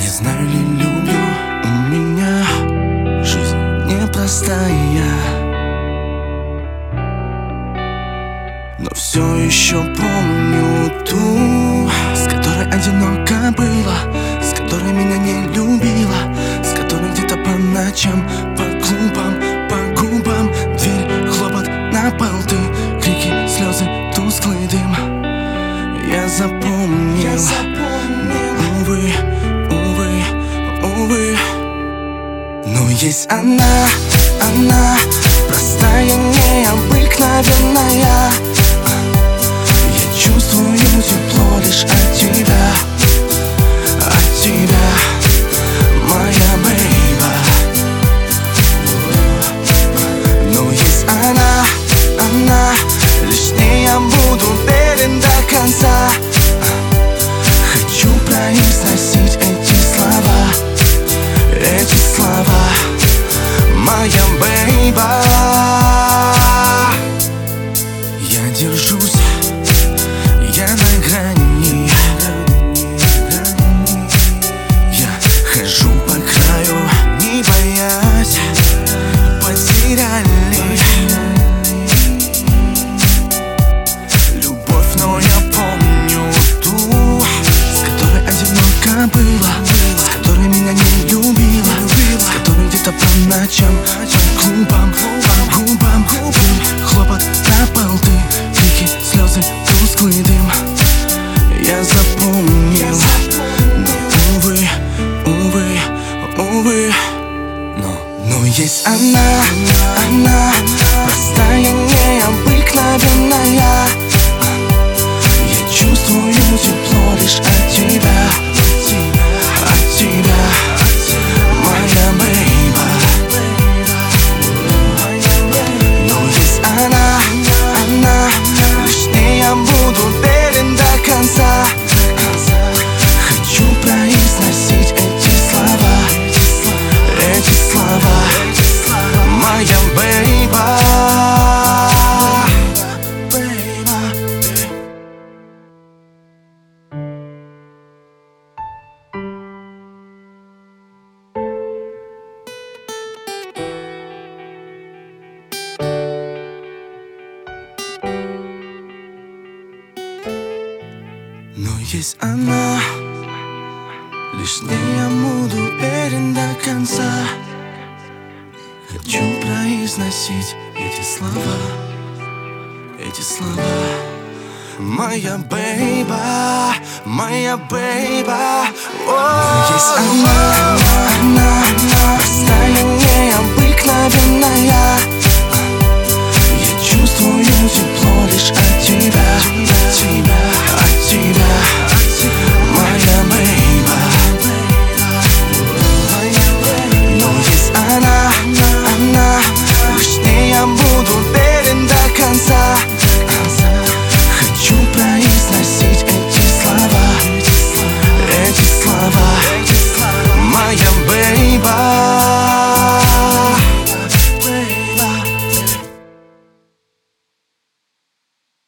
Не знаю ли люблю, у меня жизнь непростая, но все еще помню ту, с которой одиноко было, с которой меня не любила, с которой где-то по ночам, по клубам, по губам, дверь, хлопот на полты, крики, слезы, тусклый дым. Я запомнил, увы, увы, увы. Но есть она, простая, необыкновенная. Я чувствую тепло лишь от тебя, моя бейба. Но есть она, лишь с ней я буду верен до конца. Хочу произносить эти слова, моя бейба. Я держусь, я на грани, я хожу по краю, не боясь потеряли любовь, но я помню ту, с которой одиноко было, с которой меня не любила, с которой где-то по ночам, по клубам, по губам, дым, хлопот на полты, крики, слезы, тусклый дым. Я запомнил, но увы, но есть она, простая, необыкновенная. Я чувствую тепло лишь от тебя, моя бейба. Но есть она, лишь с ней я буду верен до конца. Хочу произносить эти слова, моя бейба. Но есть она, лишь с ней я буду верен до конца. Хочу произносить эти слова, моя бейба, моя бейба. Есть она, простая, необыкновенная. Я чувствую тепло лишь от тебя,